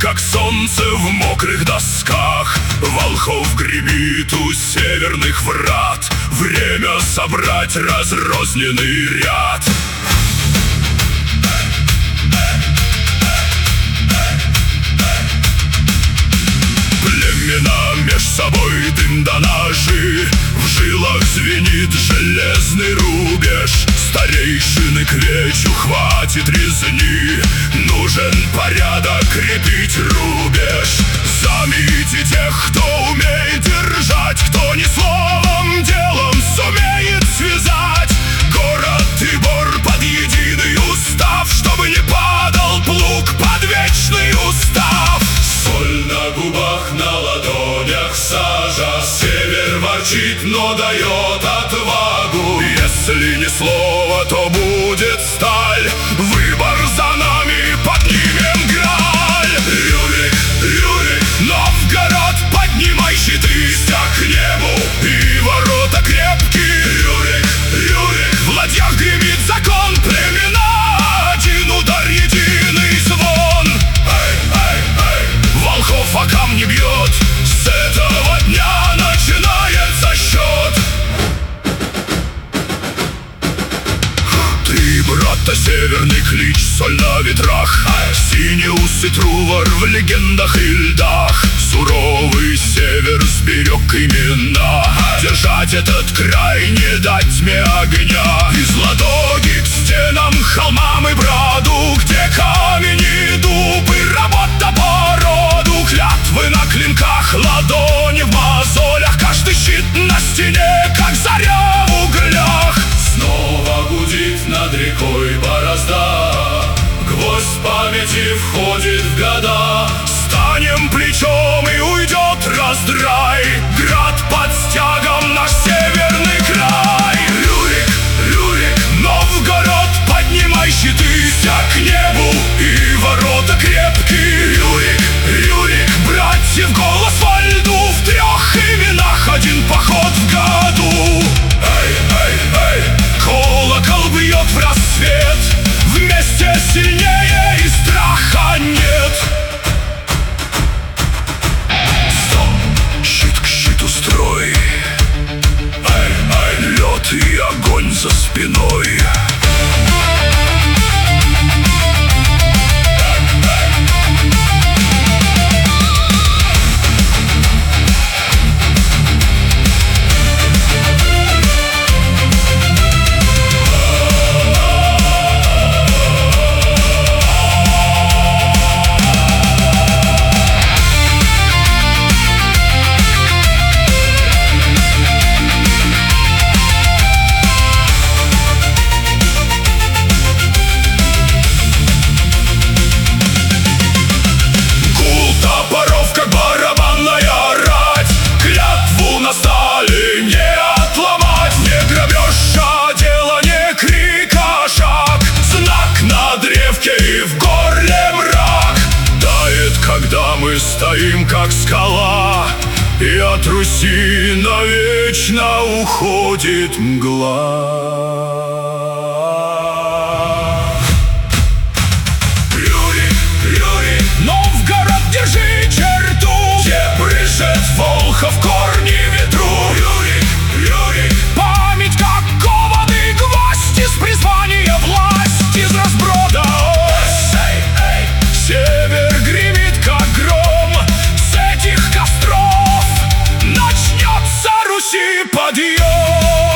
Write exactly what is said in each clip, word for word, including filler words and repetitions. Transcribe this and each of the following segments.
как солнце в мокрых досках. Волхов гремит у северных врат. Время собрать разрозненный ряд. Племена меж собой дым да ножи, в жилах звенит железный рубеж. Старейшины к вечу хватит резни, нужен порядок, крепить рубеж. Замите тех, кто умеет держать, кто не словом, делом сумеет связать город и бор под единый устав, чтобы не падал плуг под вечный устав. Соль на губах, на ладонях сажа, север ворчит, но дает отвагу. Если не слово, то будет сталь. Выбор за нами, поднимем Грааль. Рюрик, Рюрик, Новгород, поднимай щиты, стяг к небу, и ворота крепкие. Рюрик, Рюрик, в ладьях гремит закон, племена один удар, единый звон. Эй, эй, эй, Волхов о камни бьет, с этого дня начинается счет. Три брата, северный клич, соль на ветрах, синеусый Трувор в легендах и льдах. Суровый север сберег имена, держать этот край, не дать тьме огня. Из Ладоги к стенам, холмам и броду, где камень и дуб и работа по роду. Клятвы на клинках, ладони в мозолях, каждый щит на стене, как заря в углях. Снова гудит над рекой борозда, гвоздь памяти входит в года. Станем плечом, и уйдет раздрай, град под стягом, наш северный край. Рюрик, Рюрик, Новгород, поднимай щиты, стяг к небу, и ворота крепкие. Рюрик, Рюрик, братьев голос во льду, в трех именах один поход в году. Эй, эй, эй, колокол бьет в рассвет, вместе сильнее и страха нет. Стоп, щит к щиту строй, эй, эй, лед и огонь за спиной. Мы стоим, как скала, и от Руси навечно уходит мгла. Рюрик, Рюрик, Новгород, держи черту, где брызжет Волхов корни ветру. Рюрик, Рюрик, память как кованы гвозди с призвания власть из разброда. Эй, эй, север гремит как гром, с этих костров начнется Руси подъем.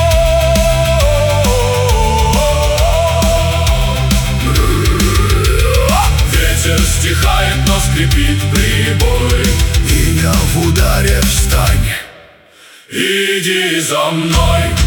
Ветер стихает, но скрипит прибой. Меня в ударе, встань, иди за мной.